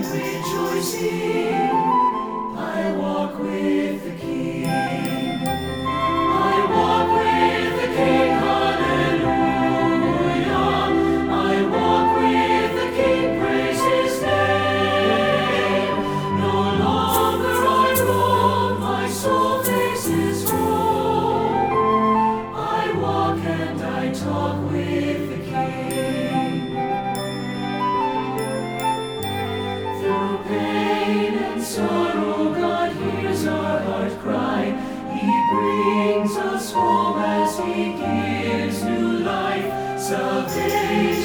and rejoicing, I walk with the King. I walk with the King, hallelujah. I walk with the King, praise his name. No longer I roam, my soul faces home. I walk and I talk with the King. Through pain and sorrow, God hears our heart cry. He brings us home as he gives new life, salvation.